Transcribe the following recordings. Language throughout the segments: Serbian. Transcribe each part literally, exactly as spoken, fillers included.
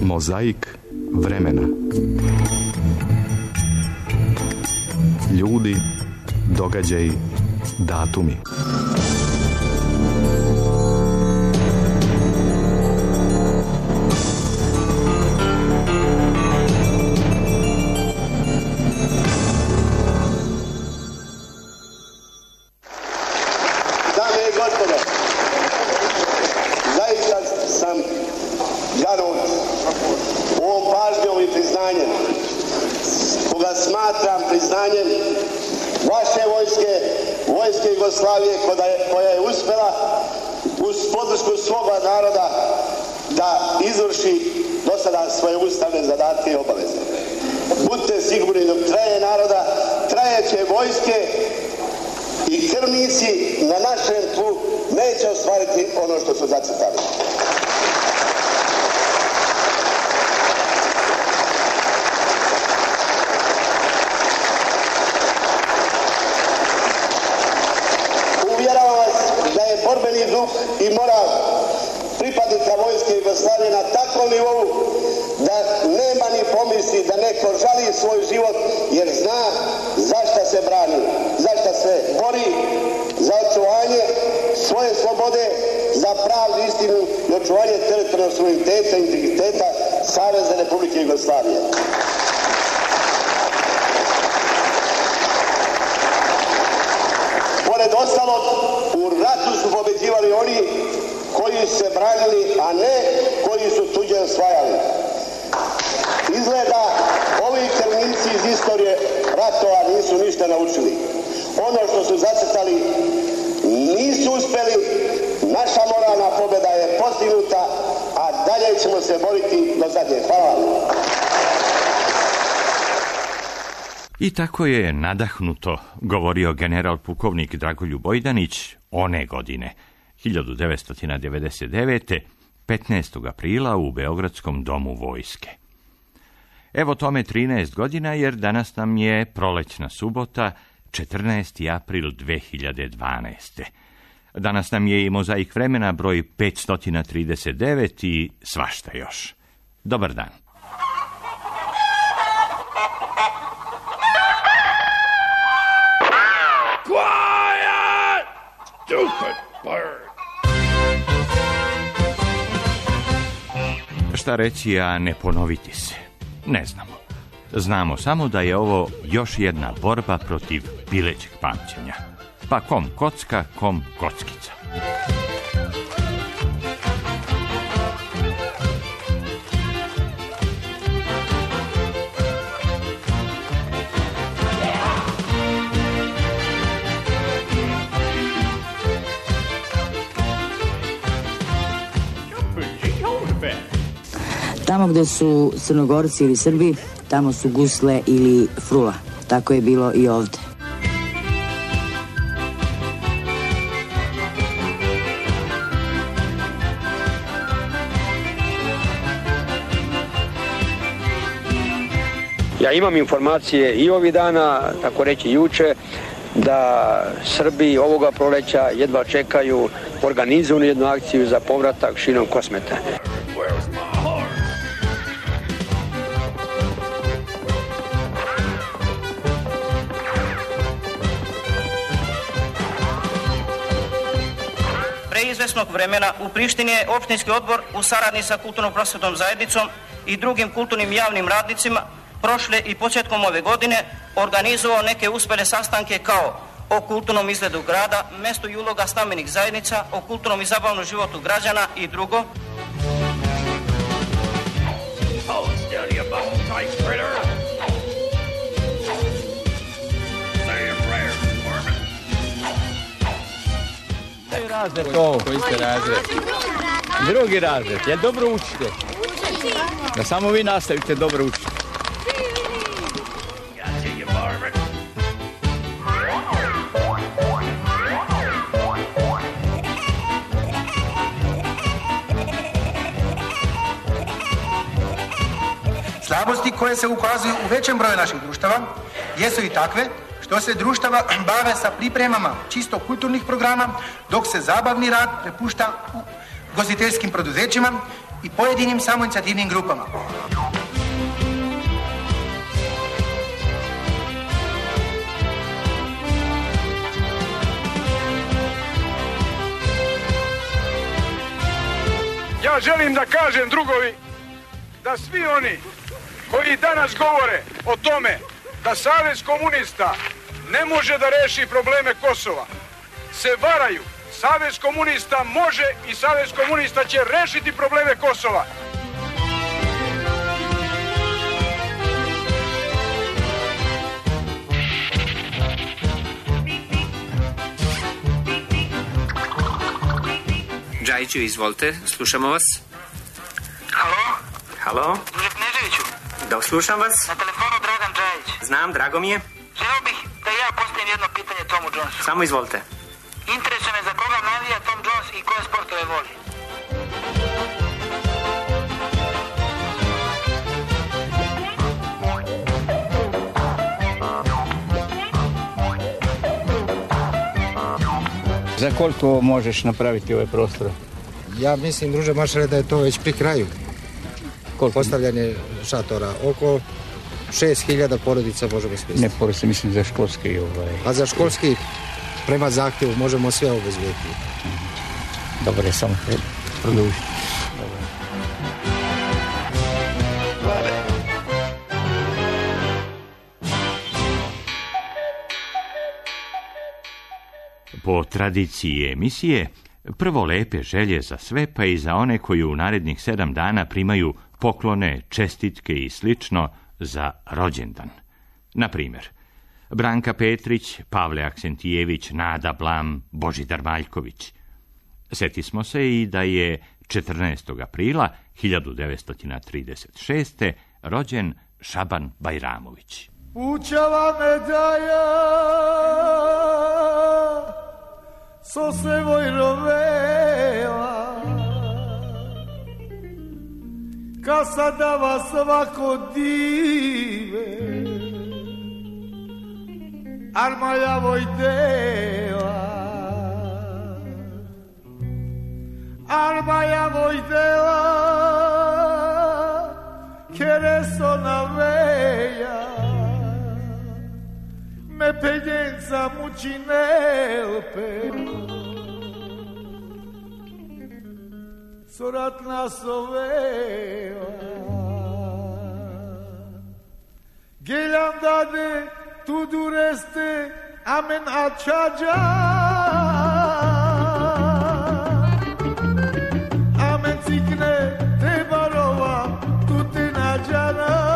Mozaik vremena. Ljudi, događaji, datumi. Dame i gospodo, zaista sam ganut ovom pažnjom i priznanjem, koga smatram priznanjem vaše vojske, vojske Jugoslavije, koja je uspjela uz podršku svoga naroda da izvrši do sada svoje ustavne zadatke i obaveze. Budite sigurni, dok traje naroda, trajeće vojske i krvnici na našem tlu neće ostvariti ono što su zacrtali. Uvjeravam vas da je borbeni duh i moral pripadnika vojske Jugoslavije na takvom nivou da nema ni pomisli da neko žali svoj život jer zna zašta se brani, zašta se bori, za očuvanje svoje slobode, za pravdu, istinu i očuvanje teritorijalnog suvereniteta i integriteta Savezne Republike Jugoslavije. Pored ostalog, u ratu su pobeđivali oni koji su se branili, a ne koji su tuđe osvajali. Izgleda, ovi krvnici iz istorije ratova nisu ništa naučili. Ono što su zacrtali nisu uspjeli, naša moralna pobjeda je postignuta, a dalje ćemo se boriti do zadnje. Hvala vam. I tako je nadahnuto govorio general pukovnik Dragoljub Bojdanić one godine, hiljadu devetsto devedeset devete. petnaestog aprila u Beogradskom domu vojske. Evo tome trinaest godina, jer danas nam je prolećna subota, četrnaesti april dve hiljade dvanaeste. Danas nam je i mozaik vremena broj petsto trideset devet i svašta još. Dobar dan. Quiet! Stupid bird! Šta reći, a ne ponoviti se? Ne znamo. Znamo samo da je ovo još jedna borba protiv pilećeg pamćenja. Pa kom kocka, kom kockica. Tamo gde su Crnogorci ili Srbi, tamo su gusle ili frula. Tako je bilo i ovde. Ja imam informacije i ovih dana, tako reći juče, da Srbi ovoga proleća jedva čekaju organizovanu jednu akciju za povratak širom Kosmeta. Izvesnog vremena u Prištini je opštinski odbor u saradnji sa kulturno-prosvetnom zajednicom i drugim kulturnim javnim radnicima prošle i početkom ove godine organizovao neke uspjele sastanke kao o kulturnom izgledu grada, mestu i uloga stambenih zajednica, o kulturnom i zabavnom životu građana i drugo. Razred to, koji ste razred? Drugi razred, jel dobro učite? Da samo vi nastavite dobro učiti. Slabosti koje se ukazuju u većem broju naših društava jesu i takve što se društava bave sa pripremama čisto kulturnih programa, dok se zabavni rad prepušta u gostiteljskim poduzećima i pojedinim samoinicijativnim grupama. Ja želim da kažem, drugovi, da svi oni koji danas govore o tome da Savez komunista ne može da reši probleme Kosova, se varaju. Savez komunista može i Savez komunista će rešiti probleme Kosova. Džajiću, izvolite, slušamo vas. Halo? Halo? Druže Kneževiću? Da, slušam vas. Na telefonu Dragan Džajić. Znam, drago mi je. Želeo bih da ja postavim jedno pitanje Tomu Jonesu. Samo izvolite. Interesuje me za koga navija Tom Jones i koje sportove voli. Za koliko možeš napraviti ove prostore? Ja mislim, druže Mašare, da je to već pri kraju. Koliko? Postavljanje šatora. Oko šest hiljada porodica možemo smjestiti. Ne porodice, mislim za školski. Ovaj. A za školski, prema zahtjevu, možemo sve obezbediti. Dobro je, samo produžiti. Po tradiciji emisije, prvo lepe želje za sve, pa i za one koji u narednih sedam dana primaju poklone, čestitke i slično za rođendan. Na primjer, Branka Petrić, Pavle Aksentijević, Nada Blam, Božidar Maljković. Sjetismo se i da je četrnaestog aprila hiljadu devetsto trideset šeste. rođen Šaban Bajramović. Pućava me daja so se vojrovela ka sadava svako dive armaja vojdela armaja vojdela kereso na veja me penjenca mučinelpe soratna sovela gelam dade tu dureste amen açaca amen cikne te barova tu te nađana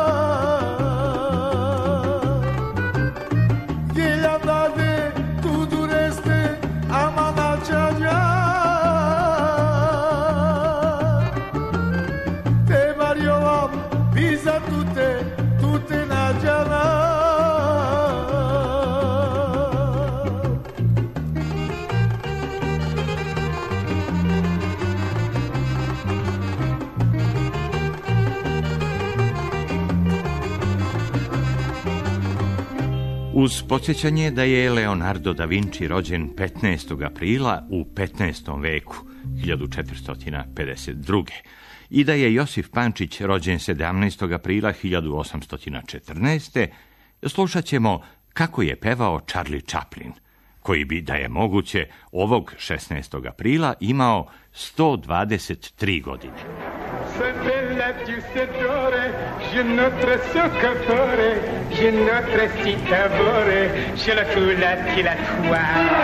Uz podsjećanje da je Leonardo da Vinci rođen petnaestog aprila u petnaestom veku, hiljadu četiristo pedeset druge. i da je Josif Pančić rođen sedamnaestog aprila hiljadu osamsto četrnaeste. slušat ćemo kako je pevao Charlie Chaplin, koji bi, da je moguće, ovog šesnaestog aprila imao sto dvadeset tri godine. Ce bella giustatore, je notre soccatore, je notre citavore, je la tula ti la tua.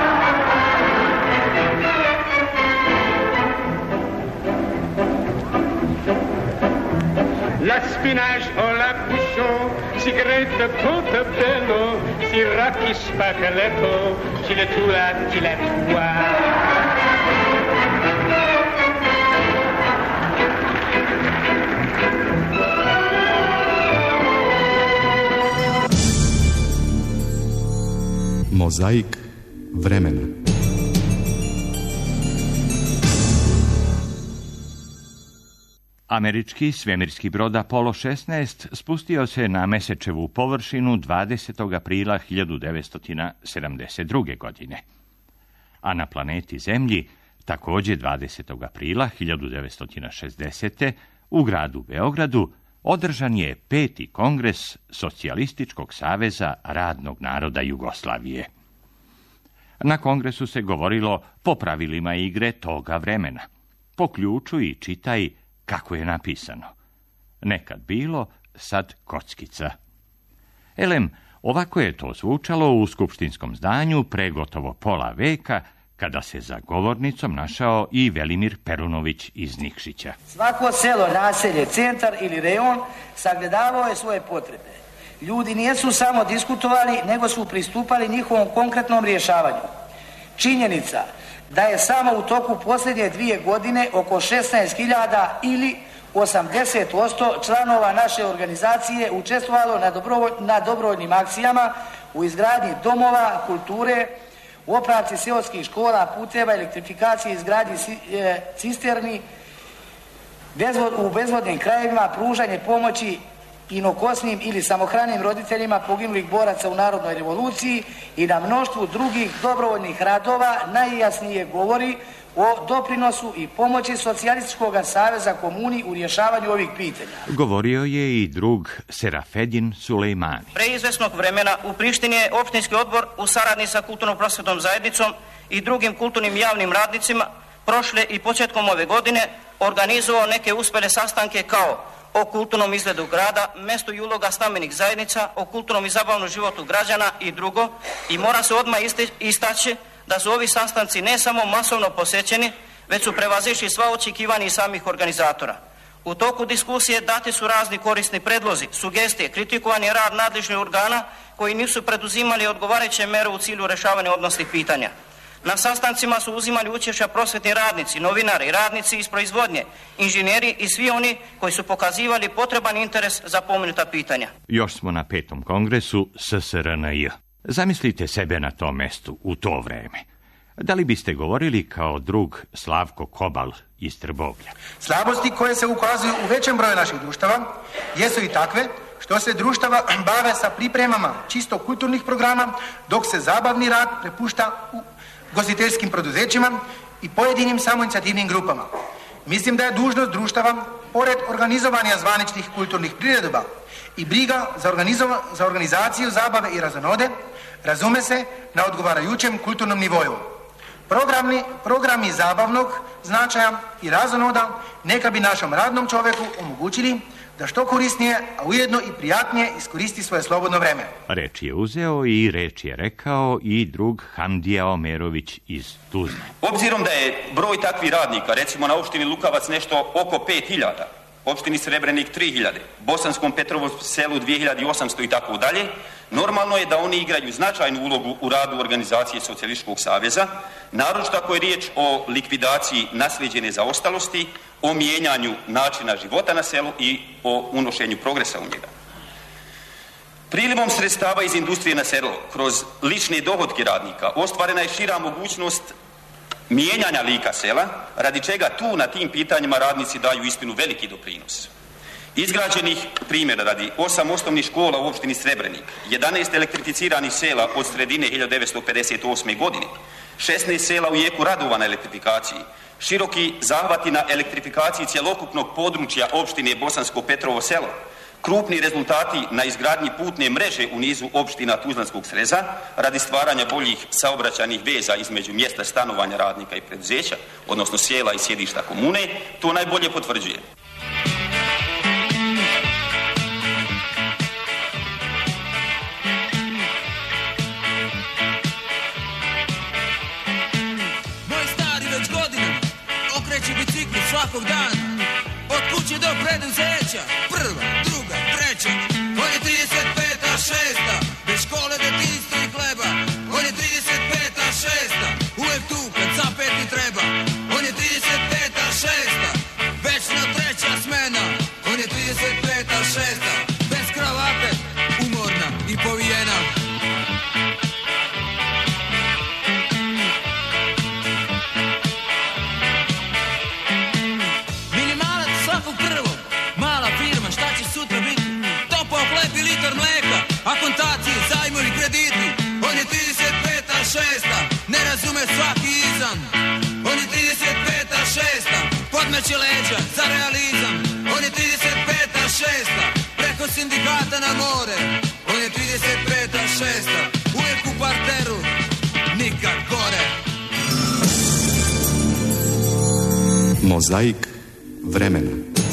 La spinage au la bouchon, si grette toute bello, si racchi spaghetto, je la tula ti la tua. Mozaik vremena. Američki svemirski brod Apollo šesnaest spustio se na mesečevu površinu dvadesetog aprila hiljadu devetsto sedamdeset druge. godine. A na planeti Zemlji Također dvadesetog aprila hiljadu devetsto šezdesete. u gradu Beogradu održan je peti kongres Socijalističkog saveza radnog naroda Jugoslavije. Na kongresu se govorilo po pravilima igre toga vremena. Po ključu i čitaj kako je napisano. Nekad bilo, sad kockica. Elem, ovako je to zvučalo u skupštinskom zdanju pre gotovo pola veka, kada se za govornicom našao i Velimir Perunović iz Nikšića. Svako selo, naselje, centar ili rejon sagledavao je svoje potrebe. Ljudi nisu samo diskutovali, nego su pristupali njihovom konkretnom rješavanju. Činjenica da je samo u toku posljednje dvije godine oko šesnaest hiljada ili osamdeset posto članova naše organizacije učestvovalo na, dobrovolj, na dobrovoljnim akcijama u izgradnji domova, kulture, u opravci seoskih škola, puteva, elektrifikaciji, izgradnji cisterni, bezvod, u bezvodnim krajevima, pružanje pomoći inokosnim ili samohranim roditeljima poginulih boraca u Narodnoj revoluciji i na mnoštvu drugih dobrovoljnih radova najjasnije govori o doprinosu i pomoći Socijalističkog saveza komuni u rješavanju ovih pitanja. Govorio je i drug Serafedin Sulejmani. Pre izvesnog vremena u Prištini je opštinski odbor u saradnji sa kulturno-prosvetnom zajednicom i drugim kulturnim javnim radnicima prošle i početkom ove godine organizovao neke uspjele sastanke kao o kulturnom izgledu grada, mestu i uloga stambenih zajednica, o kulturnom i zabavnom životu građana i drugo, i mora se odmah istaći da su ovi sastanci ne samo masovno posećeni, već su prevazišli sva očekivanja i samih organizatora. U toku diskusije dati su razni korisni predlozi, sugestije, kritikovani rad nadležnih organa koji nisu preduzimali odgovarajuće mere u cilju rješavanja odnosnih pitanja. Na sastancima su uzimali učešća prosvetni radnici, novinari, radnici iz proizvodnje, inženjeri i svi oni koji su pokazivali potreban interes za pomenuta pitanja. Još smo na petom kongresu S S R N J. Zamislite sebe na tom mestu u to vreme. Da li biste govorili kao drug Slavko Kobal iz Trbovlja? Slabosti koje se ukazuju u većem broju naših društava jesu i takve što se društava bave sa pripremama čisto kulturnih programa, dok se zabavni rad prepušta u gostiteljskim poduzećima i pojedinim samoinicijativnim grupama. Mislim da je dužnost društava, pored organizovanja zvaničnih kulturnih priredba i briga za, za organizaciju zabave i razonode, razume se na odgovarajućem kulturnom nivoju. Programi, programi zabavnog značaja i razonoda neka bi našom radnom čovjeku omogućili da što korisnije, a ujedno i prijatnije iskoristi svoje slobodno vreme. Reč je uzeo i reč je rekao i drug Hamdija Omerović iz Tuzle. Obzirom da je broj takvih radnika, recimo na opštini Lukavac nešto oko pet hiljada, opštini Srebrenik tri hiljade, Bosanskom Petrovom selu dvije hiljade osamsto i tako dalje, normalno je da oni igraju značajnu ulogu u radu organizacije Socijalističkog saveza, naročito ako je riječ o likvidaciji naslijeđene zaostalosti, o mijenjanju načina života na selu i o unošenju progresa u njega. Prilivom sredstava iz industrije na selo, kroz lične dohotke radnika, ostvarena je šira mogućnost mijenjanja lika sela, radi čega tu na tim pitanjima radnici daju istinu veliki doprinos. Izgrađenih primjera radi osam osnovnih škola u opštini Srebrenik, jedanaest elektrificiranih sela od sredine hiljadu devetsto pedeset osme. godine, šesnaest sela u jeku radova na elektrifikaciji, široki zahvati na elektrifikaciji cjelokupnog područja opštine Bosansko Petrovo selo, krupni rezultati na izgradnji putne mreže u nizu opština Tuzlanskog sreza radi stvaranja boljih saobraćajnih veza između mjesta stanovanja radnika i preduzeća, odnosno sjela i sjedišta komune, to najbolje potvrđuje. Moj stari već godinama okreće bicikli svakog dana, od kuće do preduzeća, prva, druga, treća, on je trideset peta, šesta, bez škole, detinjstva i hleba, on je trideset peta, šesta, uvijek tu kad zapeti treba, on je trideset peta, šesta, večno treća smena, on je trideset peta, šesta, bez kravate, umorna i povijena. Minimalac svakog prvog, mala firma, šta će sutra biti? Topao hleb i litar mlijeka, akontacije, zajmovi, krediti. On je trideset peta, šesta, ne razume svaki izan. On on je trideset peta šesta, podmeće leđa za realizam, on je trideset peta šesta, preko sindikata na more, on je trideset peta šesta, uvijek u parteru, nikad gore. Mozaik vremena.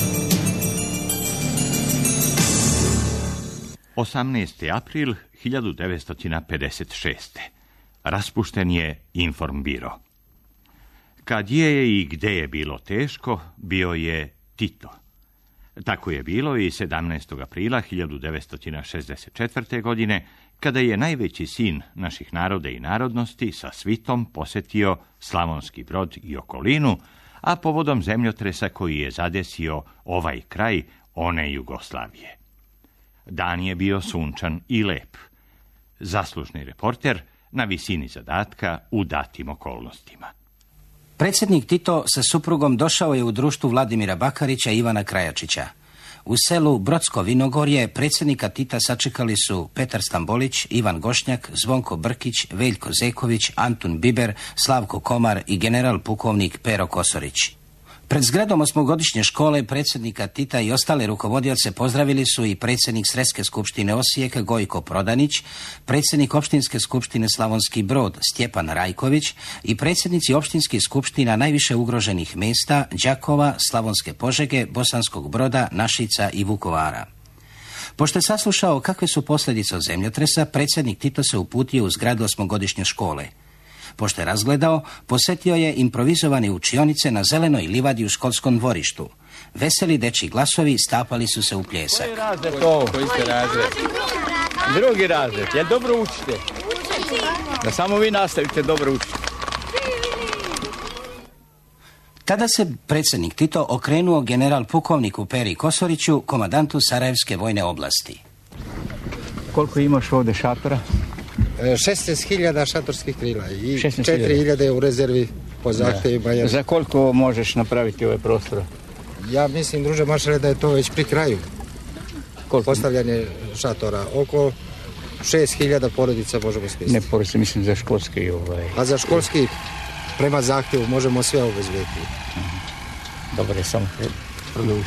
osamnaesti april hiljadu devetsto pedeset šeste. Raspušten je Informbiro. Kad je i gde je bilo teško, bio je Tito. Tako je bilo i sedamnaestog aprila hiljadu devetsto šezdeset četvrte. godine, kada je najveći sin naših naroda i narodnosti sa svitom posetio Slavonski Brod i okolinu, a povodom zemljotresa koji je zadesio ovaj kraj one Jugoslavije. Dan je bio sunčan i lep. Zaslužni reporter na visini zadatka u datim okolnostima. Predsjednik Tito sa suprugom došao je u društvu Vladimira Bakarića i Ivana Krajačića. U selu Brodsko Vinogorje predsjednika Tita sačekali su Petar Stambolić, Ivan Gošnjak, Zvonko Brkić, Veljko Zeković, Antun Biber, Slavko Komar i general pukovnik Pero Kosorić. Pred zgradom osmogodišnje škole predsjednika Tita i ostale rukovodioce pozdravili su i predsjednik Sredske skupštine Osijek Gojko Prodanić, predsjednik opštinske skupštine Slavonski Brod Stjepan Rajković i predsjednici opštinskih skupština najviše ugroženih mjesta Đakova, Slavonske Požege, Bosanskog Broda, Našica i Vukovara. Pošto je saslušao kakve su posljedice od zemljotresa, predsjednik Tito se uputio u zgradu osmogodišnje škole. Pošto je razgledao, posjetio je improvizovane učionice na zelenoj livadi u školskom dvorištu. Veseli dečji glasovi stapali su se u pljesak. Koji razred to? Koji ste razred? Drugi razred. Jel dobro učite? Da samo vi nastavite dobro učiti. Tada se predsjednik Tito okrenuo general pukovniku Peri Kosoriću, komandantu Sarajevske vojne oblasti. Koliko imaš ovdje šatora? šesnaest hiljada šatorskih krila i četiri hiljade u rezervi po zahtjevima. Za koliko možeš napraviti ove prostore? Ja mislim, druže maršale, da je to već pri kraju. Koliko? Postavljanje šatora. Oko šest hiljada porodica možemo smjestiti. Ne porodice, mislim za školski. Ovaj... A za školski prema zahtjevu možemo sve obezbediti. Dobro je, samo produžiti.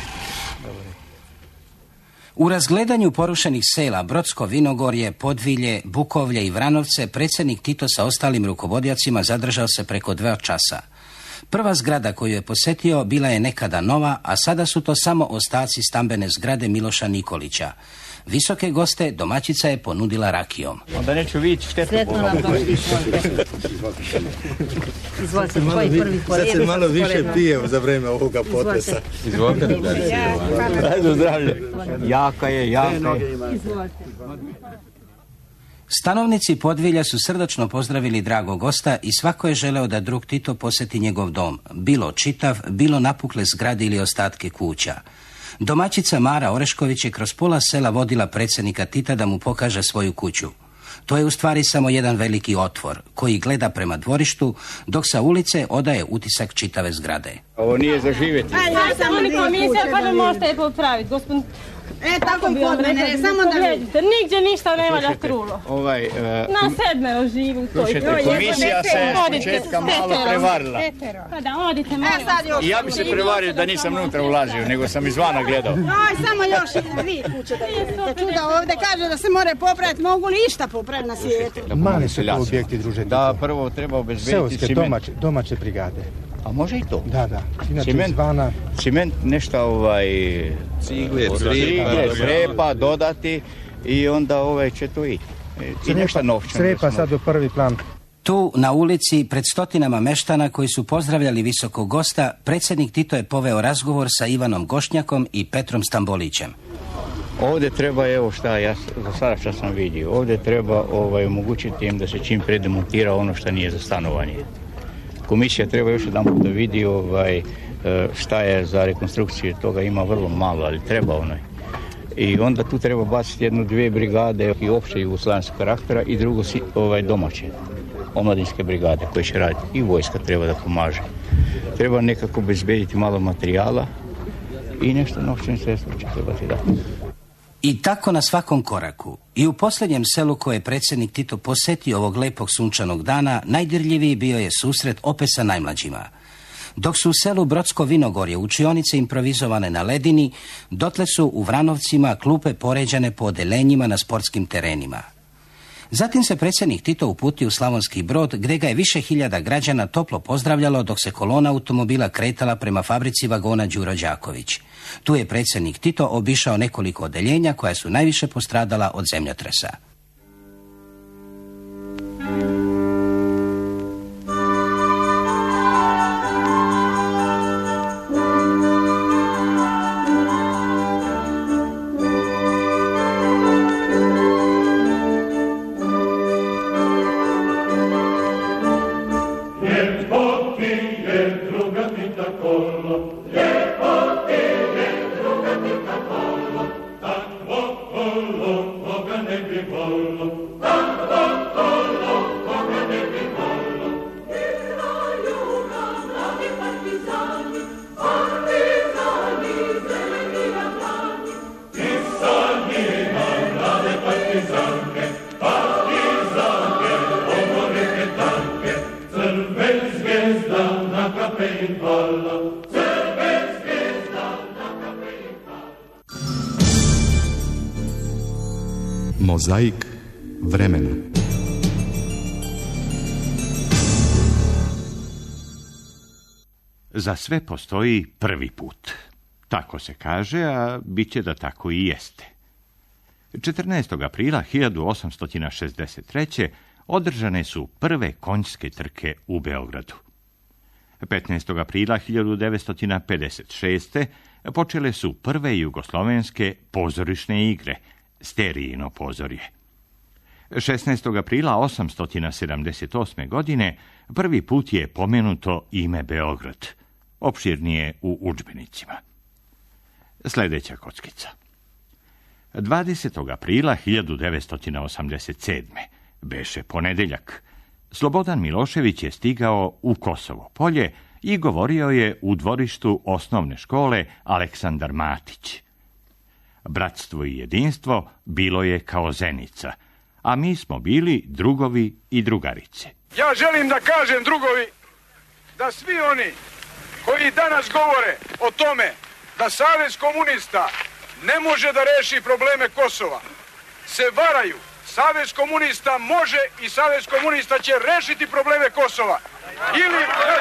U razgledanju porušenih sela Brodsko Vinogorje, Podvilje, Bukovlje i Vranovce predsjednik Tito sa ostalim rukovodiocima zadržao se preko dva časa. Prva zgrada koju je posjetio bila je nekada nova, a sada su to samo ostaci stambene zgrade Miloša Nikolića. Visoke goste domaćica je ponudila rakijom. Onda neću vići štetu. Sretno nam došli, izvolite. Izvolite, tvoj prvi pored. Sad se malo više pije za vreme ovoga potresa. Izvolite. Ajde, zdravlje. Jaka je, jaka je. Izvolite. Stanovnici Podvilja su srdačno pozdravili dragog gosta i svako je želeo da drug Tito posjeti njegov dom, bilo čitav, bilo napukle zgrade ili ostatke kuća. Domaćica Mara Orešković je kroz pola sela vodila predsjednika Tita da mu pokaže svoju kuću. To je u stvari samo jedan veliki otvor koji gleda prema dvorištu, dok sa ulice odaje utisak čitave zgrade. Ovo nije za živjeti. A ja sam oni komisija pa da možete je popraviti, gospodin. E, tako i kod mene, samo da vidite. Nigdje ništa ne valja trulo. Ovaj, uh, na sedmero živi u toj. Slušajte, komisija se s početka malo prevarila. Pa da, odite malo. I ja bi se prevario da nisam unutra ulazio, nego sam izvana gledao. Aj, samo još vi kuće da vidite. Čuda ovdje kaže da se more popraviti, mogu li išta popraviti na svijetu? Mali su to objekti, druže. Da, prvo treba obezbediti ciment. Domaće, domaće brigade. A može i to? Da, da. Inače ciment, izvana... ciment nešto ovaj... Cigle, cigle, crepa dodati i onda ovaj će to i. I nešto novčano. Crepa sad u prvi plan. Tu, na ulici, pred stotinama meštana koji su pozdravljali visokog gosta, predsjednik Tito je poveo razgovor sa Ivanom Gošnjakom i Petrom Stambolićem. Ovdje treba, evo šta, ja za sada što sam vidio, ovdje treba ovaj, omogućiti im da se čim pre demontira ono što nije za stanovanje. Komisija treba još jedan put da vidi ovaj, šta je za rekonstrukciju toga, ima vrlo malo, ali treba onaj. I onda tu treba baciti jednu, dvije brigade i opće jugoslavenskog karaktera i drugo ovaj, domaće, omladinske brigade koje će raditi. I vojska treba da pomaže. Treba nekako bezbediti malo materijala i nešto novčanih sredstva će trebati dati. I tako na svakom koraku. I u posljednjem selu koje je predsjednik Tito posjetio ovog lepog sunčanog dana, najdirljiviji bio je susret opet sa najmlađima. Dok su u selu Brodsko Vinogorje učionice improvizovane na ledini, dotle su u Vranovcima klupe poređane po odelenjima na sportskim terenima. Zatim se predsjednik Tito uputio u Slavonski Brod, gdje ga je više hiljada građana toplo pozdravljalo dok se kolona automobila kretala prema fabrici vagona Đuro Đaković. Tu je predsjednik Tito obišao nekoliko odeljenja koja su najviše postradala od zemljotresa. Mozaik vremena. Za sve postoji prvi put. Tako se kaže, a bit će da tako i jeste. četrnaestog aprila hiljadu osamsto šezdeset treće. održane su prve konjske trke u Beogradu. petnaestog aprila hiljadu devetsto pedeset šeste. počele su prve jugoslovenske pozorišne igre, Sterijino pozorje. šesnaestog aprila osamsto sedamdeset osme. godine prvi put je pomenuto ime Beograd, opširnije u udžbenicima. Sljedeća kockica. dvadesetog aprila hiljadu devetsto osamdeset sedme. beše ponedeljak. Slobodan Milošević je stigao u Kosovo polje i govorio je u dvorištu osnovne škole Aleksandar Matić. Bratstvo i jedinstvo bilo je kao zenica, a mi smo bili drugovi i drugarice. Ja želim da kažem, drugovi, da svi oni koji danas govore o tome da Savez komunista ne može da reši probleme Kosova, se varaju. Savez komunista može i Savez komunista će rešiti probleme Kosova. Ili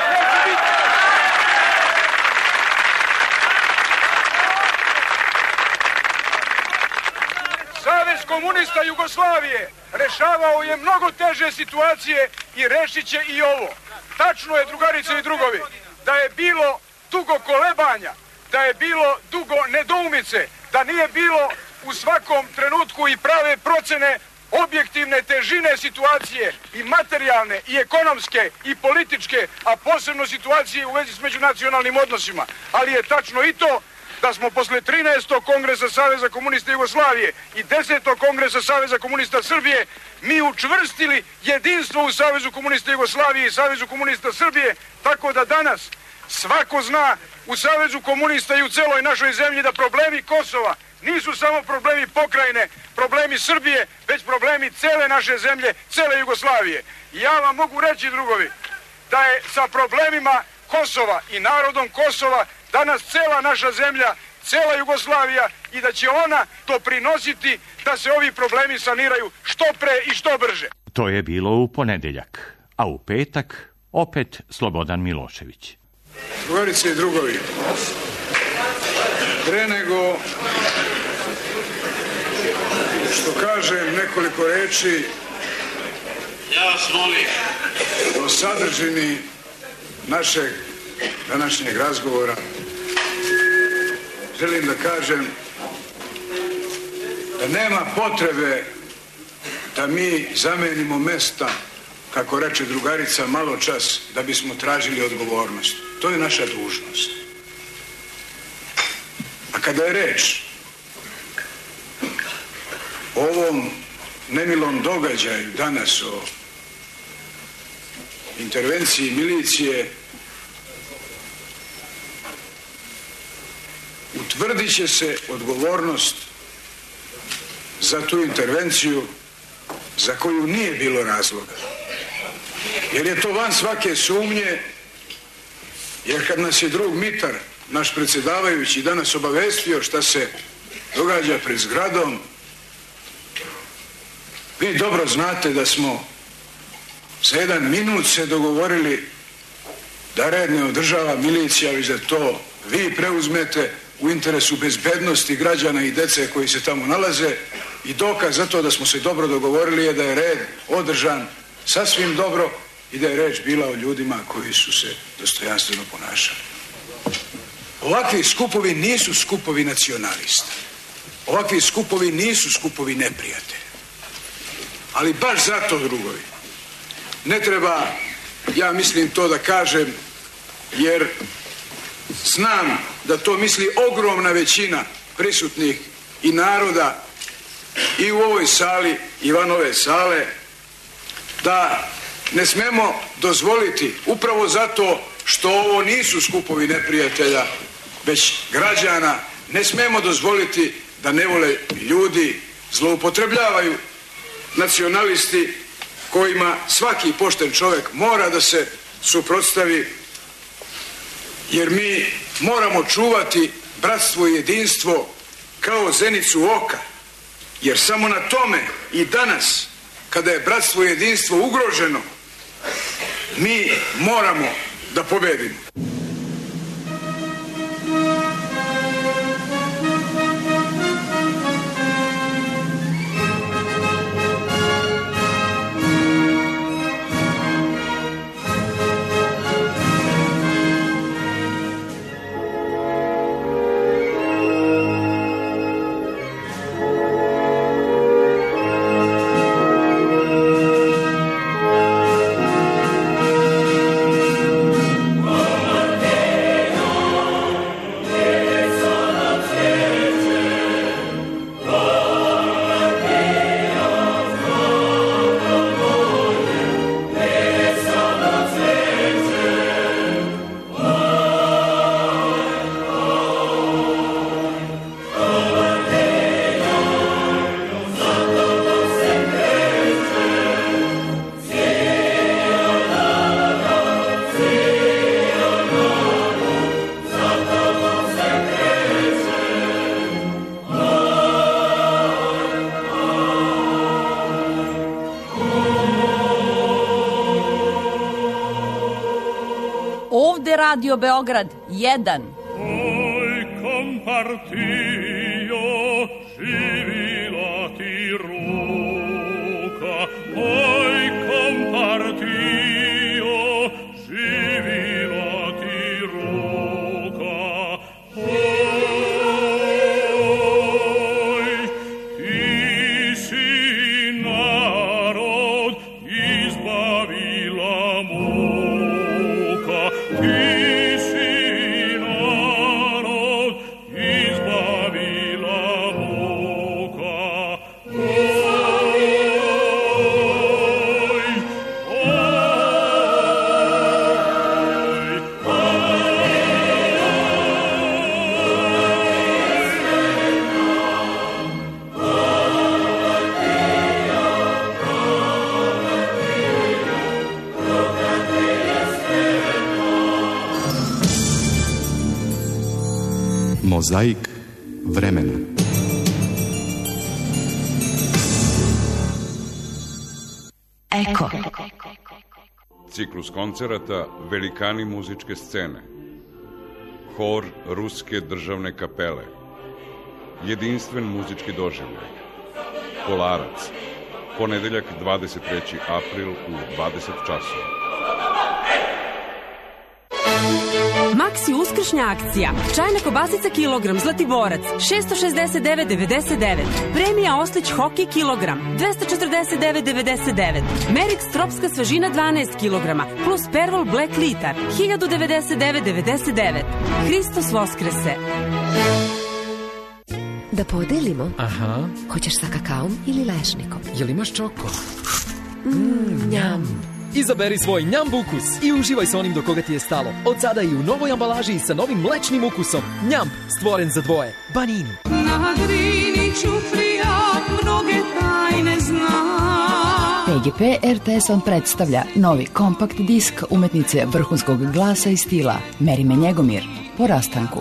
Savez komunista Jugoslavije rešavao je mnogo teže situacije i rešit će i ovo. Tačno je, drugarice i drugovi, da je bilo dugo kolebanja, da je bilo dugo nedoumice, da nije bilo u svakom trenutku i prave procene objektivne težine situacije i materijalne i ekonomske i političke, a posebno situacije u vezi s međunacionalnim odnosima. Ali je tačno i to da smo posle trinaestog kongresa Saveza komunista Jugoslavije i desetog kongresa Saveza komunista Srbije mi učvrstili jedinstvo u Savezu komunista Jugoslavije i Savezu komunista Srbije, tako da danas svako zna u Savezu komunista i u celoj našoj zemlji da problemi Kosova nisu samo problemi pokrajine, problemi Srbije, već problemi cele naše zemlje, cele Jugoslavije. I ja vam mogu reći, drugovi, da je sa problemima Kosova i narodom Kosova danas cela naša zemlja, cela Jugoslavija i da će ona doprinositi da se ovi problemi saniraju što pre i što brže. To je bilo u ponedeljak, a u petak opet Slobodan Milošević. Drugarice i drugovi, pre nego što kažem nekoliko reči ja vas molim o sadržini našeg današnjeg razgovora, želim da kažem da nema potrebe da mi zamenimo mesta, kako reče drugarica malo čas, da bismo tražili odgovornost. To je naša dužnost. A kada je reč o ovom nemilom događaju danas, o intervenciji milicije, utvrdit će se odgovornost za tu intervenciju za koju nije bilo razloga. Jer je to van svake sumnje Jer kad nas je drug Mitar, naš predsjedavajući, danas obavestio šta se događa pred zgradom, vi dobro znate da smo za jedan minut se dogovorili da red ne održava milicija, već da to vi preuzmete u interesu bezbednosti građana i dece koji se tamo nalaze, i dokaz za to da smo se dobro dogovorili je da je red održan sasvim dobro i da je reč bila o ljudima koji su se dostojanstveno ponašali. Ovakvi skupovi nisu skupovi nacionalista. Ovakvi skupovi nisu skupovi neprijatelja. Ali baš zato, drugovi, ne treba, ja mislim, to da kažem, jer znam da to misli ogromna većina prisutnih i naroda i u ovoj sali i van ove sale, da ne smemo dozvoliti, upravo zato što ovo nisu skupovi neprijatelja, već građana, ne smemo dozvoliti da nevole ljudi zloupotrebljavaju nacionalisti kojima svaki pošten čovjek mora da se suprotstavi, jer mi moramo čuvati bratstvo i jedinstvo kao zenicu oka, jer samo na tome i danas, kada je bratstvo i jedinstvo ugroženo, mi moramo da pobedimo. Radio Beograd jedan. Oj, compartio, živila ti ruka. Oj, compartio, živila ti ruka. Oj, ti si narod izbavila muka. Ti Mozaik vremena. Eko. Ciklus koncerata Velikani muzičke scene. Hor Ruske državne kapele. Jedinstven muzički doživljaj. Kolarac. Ponedeljak dvadeset treći april u dvadeset časova. Maxi uskršnja akcija. Čajna kobasica kilogram Zlatiborac šesto šezdeset devet devedeset devet. Premija Oslić Hoki kilogram dvesta četrdeset devet devedeset devet. Merix Tropska svežina dvanaest kilograma plus Pervol Black litar hiljadu devedeset devet devedeset devet. Hristos Voskrese. Da podelimo? Aha. Hoćeš sa kakaom ili lešnikom? Jel imaš čoko? Mmm, njam. Izaberi svoj njamb ukus i uživaj sa onim do koga ti je stalo. Od sada i u novoj ambalaži i sa novim mlečnim ukusom. Njamb, stvoren za dvoje. Banin. Na Drini ćuflija mnoge tajne zna. G P R T S vam predstavlja novi kompakt disk umetnice vrhunskog glasa i stila Merime Njegomir po rastanku.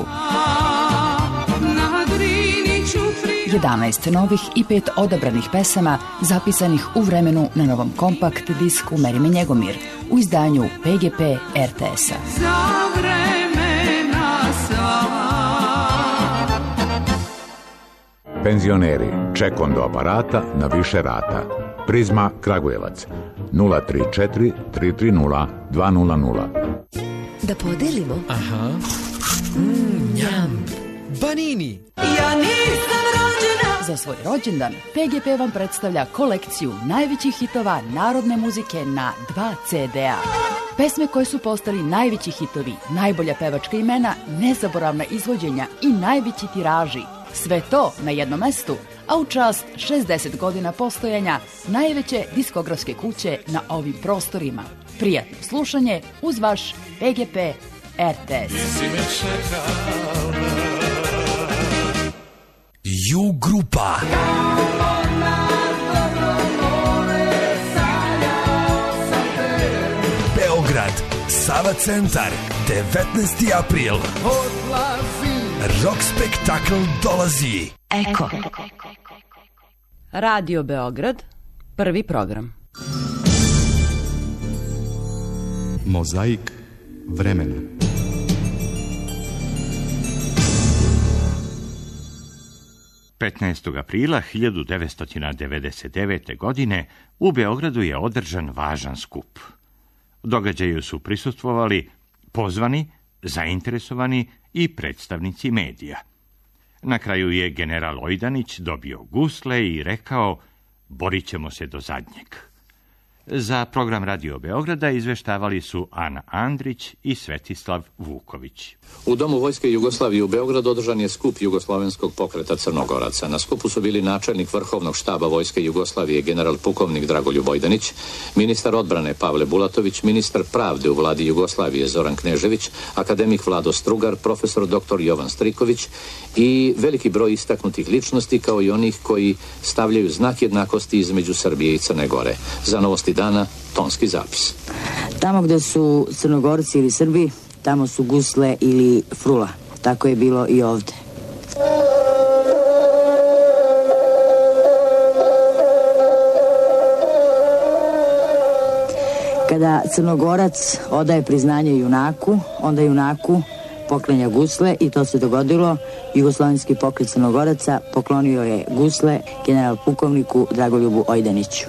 jedanaest novih i pet odabranih pesama zapisanih u vremenu na novom kompakt disku Merime Njegomir u izdanju P G P R T S-a. Penzioneri, ček do aparata na više rata. Prizma Kragujevac nula tri četiri tri tri nula dva nula nula. Da podelimo. Aha. Mm, njam. Banini. Ja nisam rođena. Za svoj rođendan P G P vam predstavlja kolekciju najvećih hitova narodne muzike na dva ce de a. Pesme koje su postali najveći hitovi, najbolja pevačka imena, nezaboravna izvođenja i najveći tiraži. Sve to na jednom mestu, a u čast šezdeset godina postojanja najveće diskografske kuće na ovim prostorima. Prijatno slušanje uz vaš P G P R T S. Ju grupa. Beograd, Sava centar, devetnaesti april. Rock spektakl dolazi. Eko. Radio Beograd, prvi program. Mozaik vremena. petnaestog aprila hiljadu devetsto devedeset devete. godine u Beogradu je održan važan skup. Događaju su prisustvovali pozvani, zainteresovani i predstavnici medija. Na kraju je general Ojdanić dobio gusle i rekao: borit ćemo se do zadnjeg. Za program Radio Beograda izveštavali su Ana Andrić i Svetislav Vuković. U Domu Vojske Jugoslavije u Beogradu održan je skup Jugoslovenskog pokreta Crnogoraca. Na skupu su bili načelnik Vrhovnog štaba Vojske Jugoslavije general pukovnik Dragoljub Ojdanić, ministar odbrane Pavle Bulatović, ministar pravde u vladi Jugoslavije Zoran Knežević, akademik Vlado Strugar, profesor doktor Jovan Striković i veliki broj istaknutih ličnosti, kao i onih koji stavljaju znak jednakosti između Srbije i Crne Gore. Za Novosti dana, tonski zapis. Tamo gde su Crnogorci ili Srbi, tamo su gusle ili frula. Tako je bilo i ovde. Kada Crnogorac odaje priznanje junaku, onda junaku poklanja gusle i to se dogodilo. Jugoslovenski pokret Crnogoraca poklonio je gusle general pukovniku Dragoljubu Ojdaniću.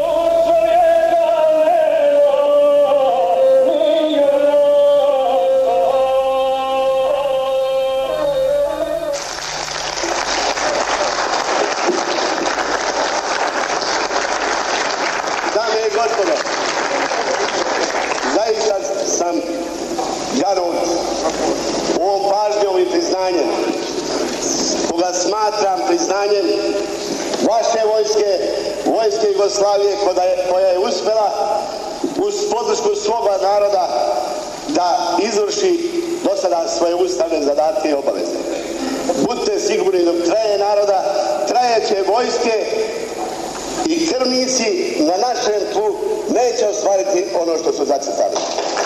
Koja je uspela uz podršku svoga naroda da izvrši do sada svoje ustavne zadatke i obaveze. Budite sigurni, dok traje naroda, trajeće vojske i krvnici na našem tlu neće ostvariti ono što su zacrtali.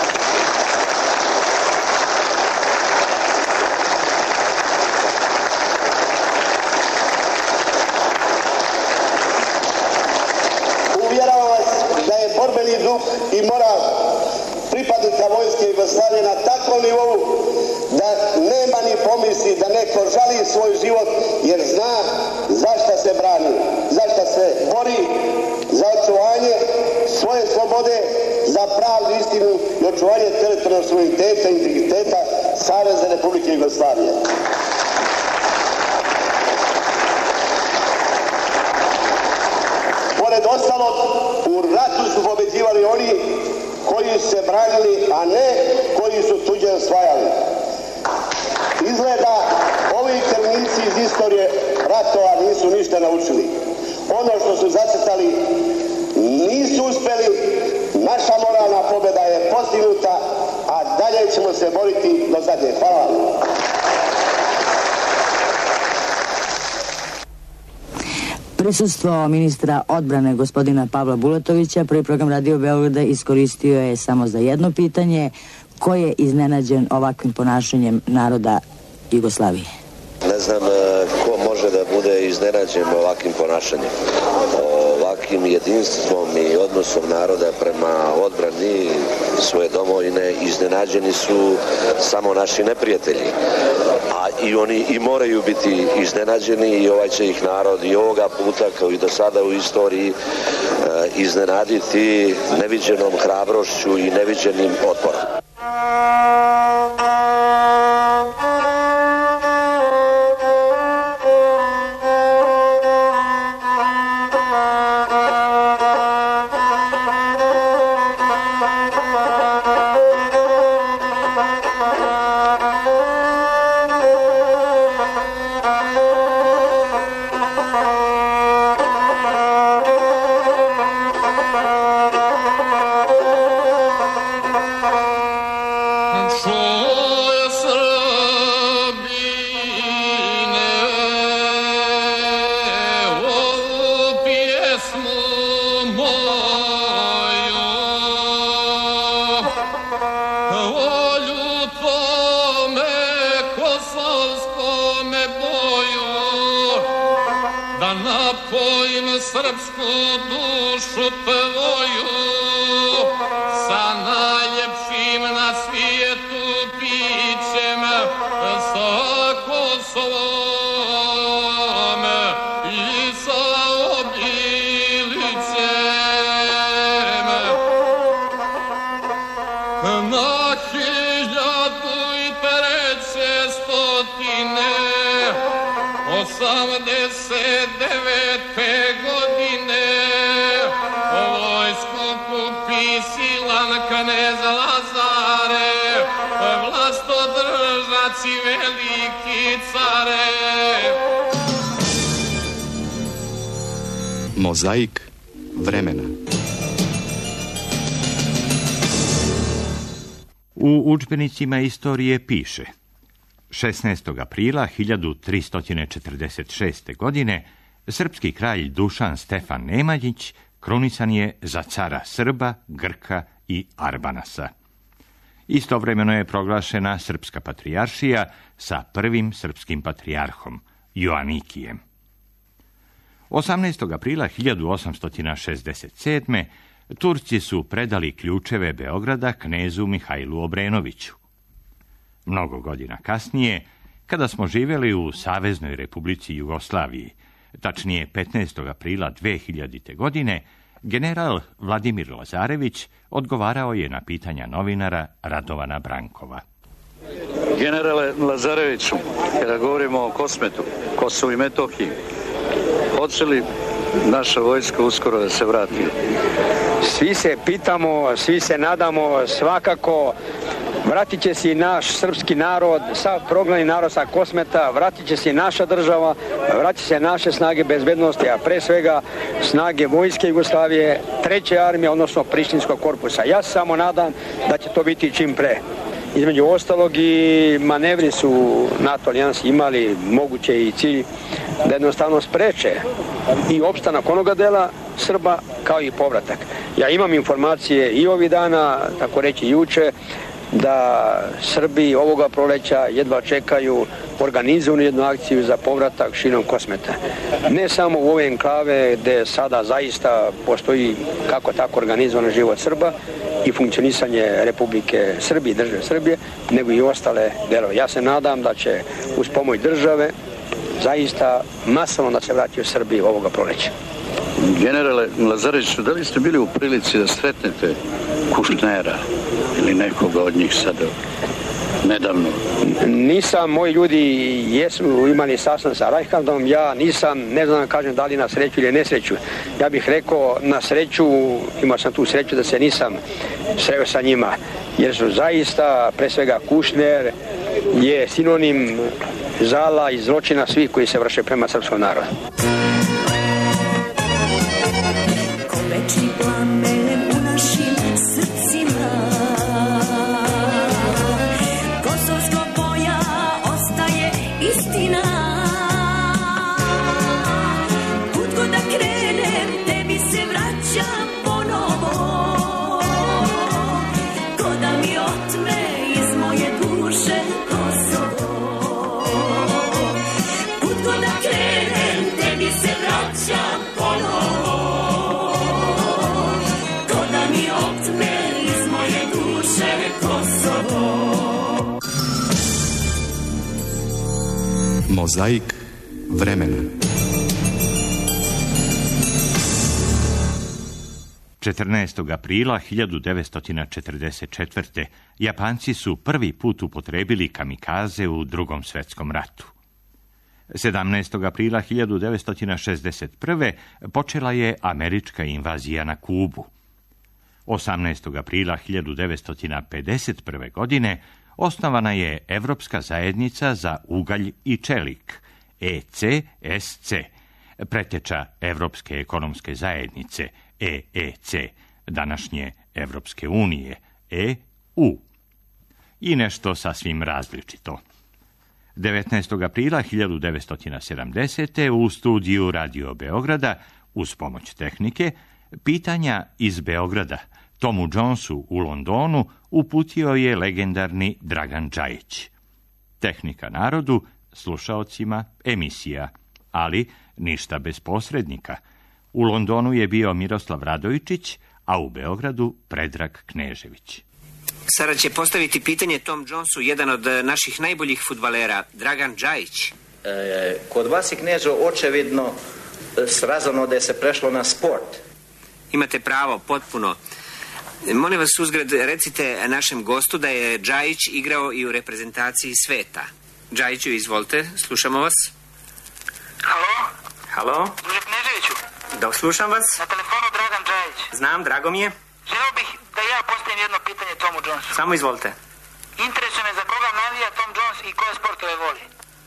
Borbeni duh i moral pripadnika Vojske Jugoslavije na takvom nivou da nema ni pomisli da neko žali svoj život jer zna zašta se brani, zašta se bori, za očuvanje svoje slobode, za pravdu, istinu i očuvanje teritorijalnog suvereniteta i integriteta Savezne Republike Jugoslavije. Pored ostalog, u ratu su pobeđivali oni koji su se branili, a ne koji su tuđe osvajali. Izgleda, ovi krvnici iz istorije ratova nisu ništa naučili. Ono što su zacrtali nisu uspeli, naša moralna pobjeda je postignuta, a dalje ćemo se boriti do zadnje. Hvala vam. Prisustvo ministra odbrane gospodina Pavla Bulatovića prvi program Radio Beograda iskoristio je samo za jedno pitanje: ko je iznenađen ovakvim ponašanjem naroda Jugoslavije? Ne znam ko može da bude iznenađen ovakvim ponašanjem, ovakvim jedinstvom i odnosom naroda prema odbrani svoje domovine. Iznenađeni su samo naši neprijatelji, a i oni i moraju biti iznenađeni, i ovaj će ih narod i ovoga puta kao i do sada u istoriji iznenaditi neviđenom hrabrošću i neviđenim otporom. Mozaik vremena. U udžbenicima istorije piše: šesnaestog aprila hiljadu tristo četrdeset šeste. godine srpski kralj Dušan Stefan Nemanjić krunisan je za cara Srba, Grka i Arbanasa. Istovremeno je proglašena srpska patrijaršija sa prvim srpskim patrijarhom, Joanikijem. osamnaestog aprila hiljadu osamsto šezdeset sedme. Turci su predali ključeve Beograda knezu Mihajlu Obrenoviću. Mnogo godina kasnije, kada smo živjeli u Saveznoj Republici Jugoslaviji, tačnije petnaestog aprila dve hiljadite. godine, general Vladimir Lazarević odgovarao je na pitanja novinara Radovana Brankova. Generale Lazareviću, kada govorimo o Kosmetu, Kosovu i Metohiji, hoće li naša vojska uskoro da se vrati? Svi se pitamo, svi se nadamo, svakako vratit će se i naš srpski narod, sav prognani narod sa Kosmeta, vratit će se i naša država, vratit će se naše snage bezbednosti, a pre svega snage vojske Jugoslavije, treće armije, odnosno Prištinskog korpusa. Ja se samo nadam da će to biti čim pre. Između ostalog i manevri su NATO alijansi imali moguće i cilj da jednostavno spreče i opstanak onoga dela Srba kao i povratak. Ja imam informacije i ovih dana, tako reći juče, da Srbi ovoga proleća jedva čekaju organizovanu jednu akciju za povratak širom Kosmeta. Ne samo u ove enklave gde sada zaista postoji kako tako organizovan život Srba i funkcionisanje Republike Srbije i države Srbije, nego i ostale delove. Ja se nadam da će uz pomoć države zaista masovno da se vrati u Srbiji ovoga proleća. Generale Lazareviću, da li ste bili u prilici da sretnete Kušnera ili nekoga od njih sada nedavno? Nisam, moji ljudi jesu imali sastanak sa Rajhaldom, ja nisam, ne znam da kažem da li na sreću ili nesreću. Ja bih rekao na sreću, imao sam tu sreću da se nisam sreo sa njima, jer su zaista, pre svega Kušner je sinonim zala i zločina svih koji se vrše prema srpskom narodu. Večni plamen u našim srcima, kosovsko boja ostaje istina. Put god da Mozaik vremena. četrnaestog aprila hiljadu devetsto četrdeset četvrte. Japanci su prvi put upotrebili kamikaze u Drugom svjetskom ratu. sedamnaestog aprila hiljadu devetsto šezdeset prve. počela je američka invazija na Kubu. osamnaestog aprila hiljadu devetsto pedeset prve. godine osnovana je Evropska zajednica za ugalj i čelik, E C S C, preteča Evropske ekonomske zajednice, E E C, današnje Evropske unije, E U. I nešto sasvim različito. devetnaestog aprila hiljadu devetsto sedamdesete. u studiju Radio Beograda, uz pomoć tehnike, pitanja iz Beograda Tomu Jonesu u Londonu uputio je legendarni Dragan Džajić. Tehnika narodu, slušaocima emisija, ali ništa bez posrednika. U Londonu je bio Miroslav Radojčić, a u Beogradu Predrag Knežević. Sada će postaviti pitanje Tom Jonesu, jedan od naših najboljih fudbalera, Dragan Džajić. E, kod vas je, Knežo, očevidno srazano da je se prešlo na sport. Imate pravo, potpuno. Molim vas uzgred, recite našem gostu da je Džajić igrao i u reprezentaciji sveta. Džajiću, izvolite, slušamo vas. Halo? Halo? Druže Kneževiću? Da, slušam vas. Na telefonu Dragan Džajić. Znam, drago mi je. Želeo bih da ja postavim jedno pitanje Tomu Jonesu. Samo izvolite. Interesuje me za koga navija Tom Jones i koje sportove voli.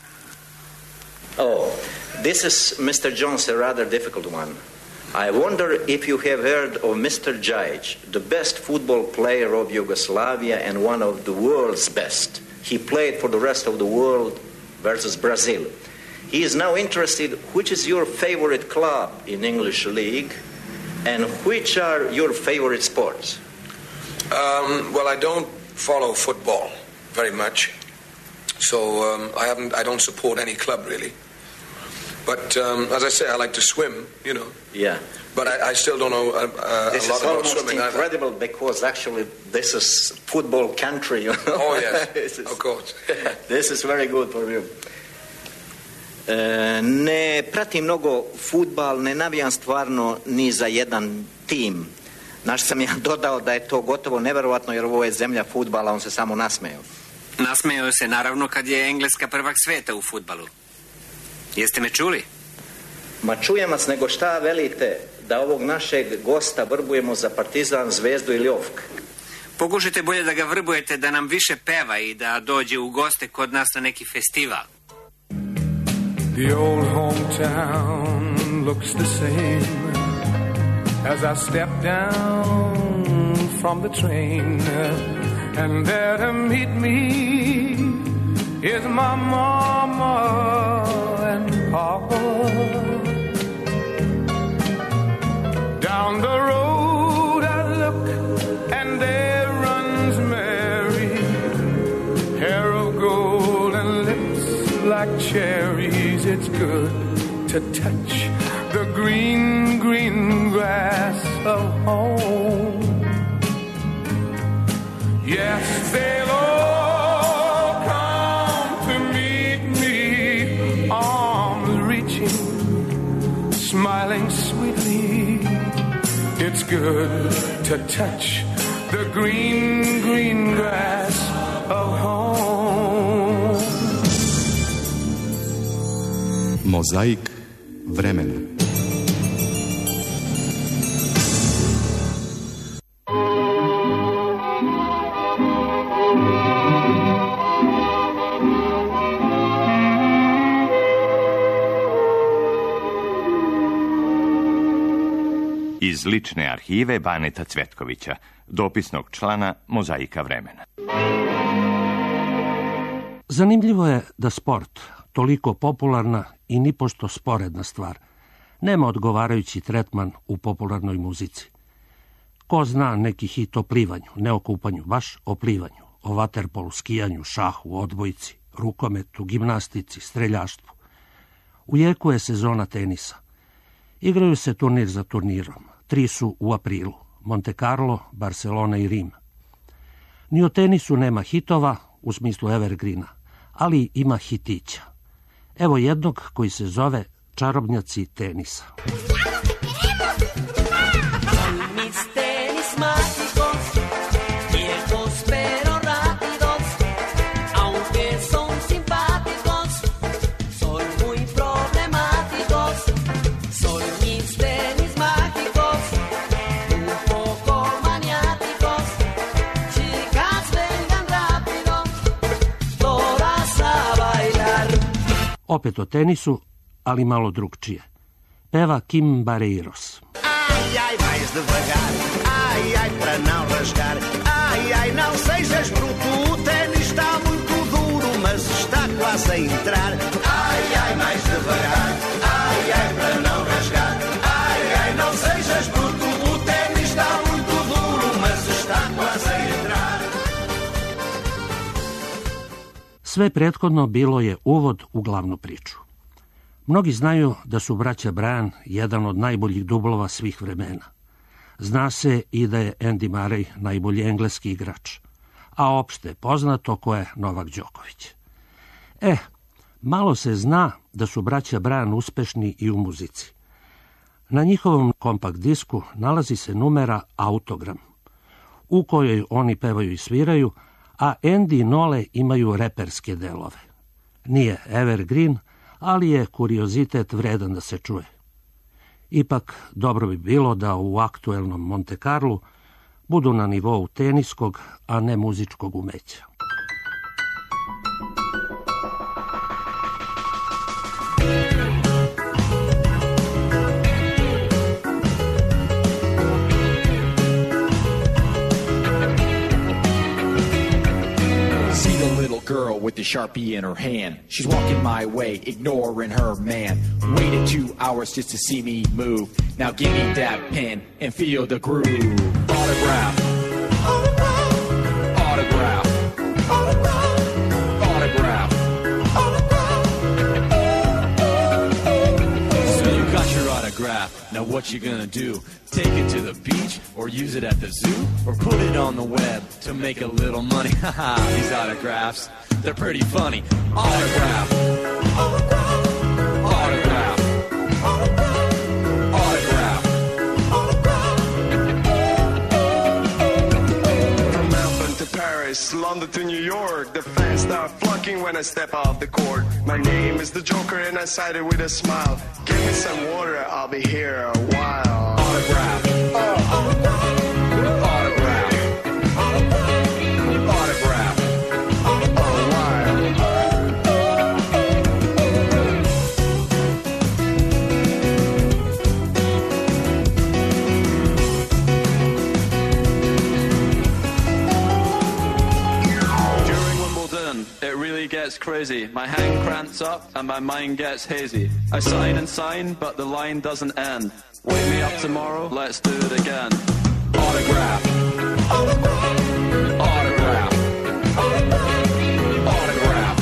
Oh, this is, Mister Jones, a rather difficult one. I wonder if you have heard of Mister Džajić, the best football player of Yugoslavia and one of the world's best. He played for the rest of the world versus Brazil. He is now interested, which is your favorite club in English League and which are your favorite sports? Um, well, I don't follow football very much, so um, I haven't. I don't support any club really. But um, as I say, I like to swim. You know. Yeah. But I, I still don't know uh, uh, this a lot is about almost swimming. incredible because actually this is football country. You know? Oh yes, is, of course. This is very good for you. E, ne pratim mnogo fudbal, ne navijam stvarno ni za jedan tim. Naš sam ja dodao da je to gotovo neverovatno jer ovo je zemlja fudbala, on se samo nasmejao. Nasmejao se naravno kad je Engleska prvak sveta u fudbalu. Jeste me čuli? Ma čujem vas, nego šta velite da ovog našeg gosta vrbujemo za Partizan, Zvezdu ili Ofk? Pokušajte bolje da ga vrbujete da nam više peva i da dođe u goste kod nas na neki festival. The old hometown looks the same as I step down from the train, and there to meet me is my mama and papa. Down the road I look and there runs Mary, hair of gold and lips like cherries. It's good to touch the green, green grass of home. Yes, they'll all come to meet me, arms reaching, smiling sweetly. It's good to touch the green, green grass of home. Mozaik vremena. Iz lične arhive Baneta Cvetkovića, dopisnog člana Mozaika vremena. Zanimljivo je da sport, toliko popularna i nipošto sporedna stvar, nema odgovarajući tretman u popularnoj muzici. Ko zna neki hit o plivanju, ne o kupanju, baš o plivanju, o vaterpolu, skijanju, šahu, odbojci, rukometu, gimnastici, streljaštvu. U jeku je sezona tenisa. Igraju se turnir za turnirom. Tri su u aprilu. Monte Carlo, Barcelona i Rim. Ni o tenisu nema hitova, u smislu evergreena, ali ima hitića. Evo jednog koji se zove Čarobnjaci tenisa. Mis tenis mágicos, viejos pero rápidos, aunque son simpáticos, son muy problemáticos. Son mis tenis mágicos, un poco maniáticos. Chicas, vengan rápido, todas a bailar. Opet o tenisu, ali malo drugčije. Peva Kim Barreiros. Ai, ai, vais devagar, ai, ai, para não rasgar, ai, ai, não sejas bruto, o ténis está muito duro, mas está quase a entrar. Ai, ai, mais devagar, ai, ai, para não rasgar, ai, ai, não sejas bruto, o ténis está muito duro, mas está quase a entrar. Sve prethodno bilo je uvod u glavnu priču. Mnogi znaju da su braća Bryan jedan od najboljih dublova svih vremena. Zna se i da je Andy Murray najbolji engleski igrač, a opšte je poznato ko je Novak Đoković. Eh, malo se zna da su braća Bryan uspešni i u muzici. Na njihovom kompakt disku nalazi se numera Autogram, u kojoj oni pevaju i sviraju, a Andy i Nole imaju reperske delove. Nije evergreen, ali je kuriozitet vredan da se čuje. Ipak, dobro bi bilo da u aktuelnom Monte Carlu budu na nivou teniskog, a ne muzičkog umeća. Girl with the Sharpie in her hand. She's walking my way, ignoring her man. Waited two hours just to see me move. Now give me that pen and feel the groove. Autograph. Autograph. Autograph. Autograph. So you got your autograph. Now what you gonna do? Take it to the beach or use it at the zoo or put it on the web to make a little money. Haha, these autographs, they're pretty funny. Autograph. Autograph. Autograph. Autograph. From Melbourne to Paris, London to New York, the fans start flocking when I step off the court. My name is the Joker and I cite it with a smile. Give me some water, I'll be here a while. Autograph. Oh. Autograph. Autograph. Autograph. During Wimbledon, it really gets crazy. My hand cramps up and my mind gets hazy. I sign and sign, but the line doesn't end. Wake me up tomorrow, let's do it again. Autograph. Autograph. Autograph. Autograph.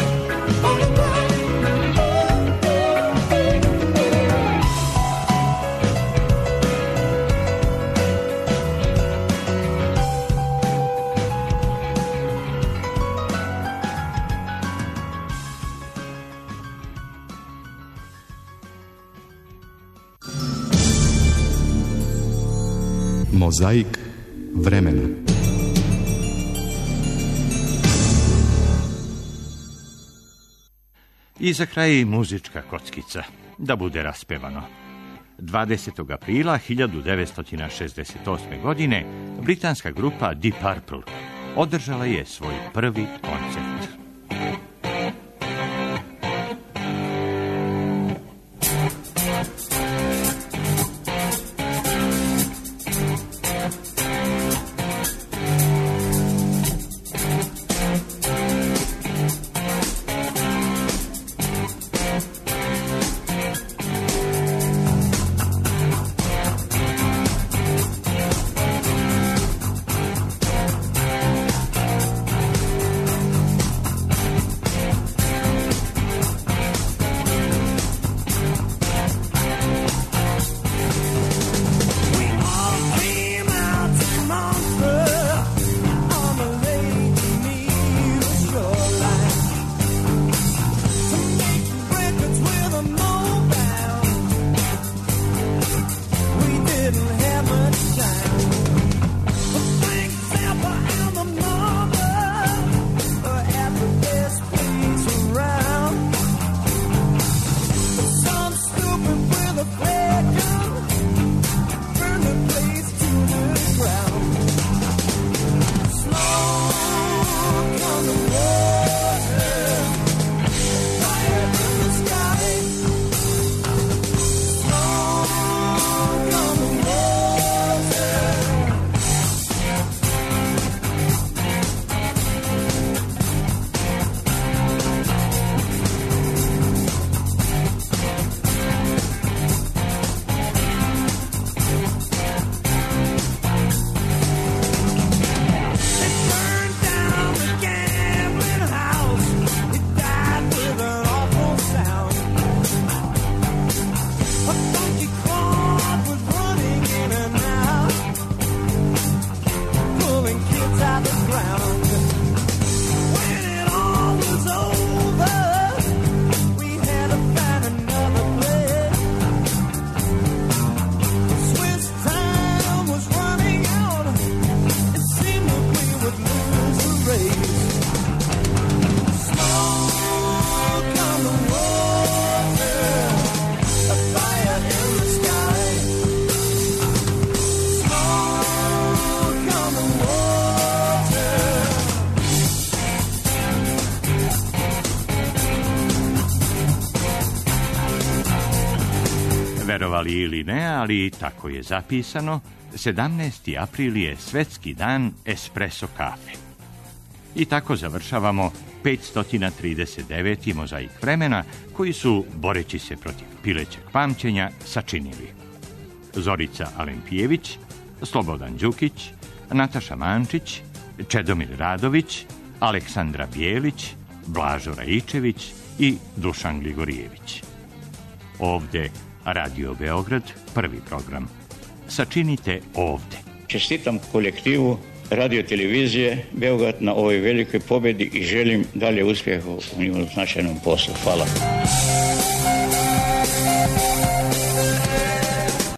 Mozaik vremena. I za kraj muzička kockica, da bude raspevano. dvadesetog aprila hiljadu devetsto šezdeset osme. godine britanska grupa Deep Purple održala je svoj prvi koncert. Verovali ili ne, ali tako je zapisano, sedamnaesti april je svetski dan espresso kafe. I tako završavamo petsto trideset deveti mozaik vremena koji su, boreći se protiv pilećeg pamćenja, sačinili Zorica Alempijević, Slobodan Đukić, Nataša Mančić, Čedomir Radović, Aleksandra Bijelić, Blažo Raičević i Dušan Gligorijević. Ovde Radio Beograd, prvi program. Sačinite ovde. Čestitam kolektivu radio televizije Beograd na ovoj velikoj pobedi i želim dalje uspjeha u njemu značajnom poslu. Hvala.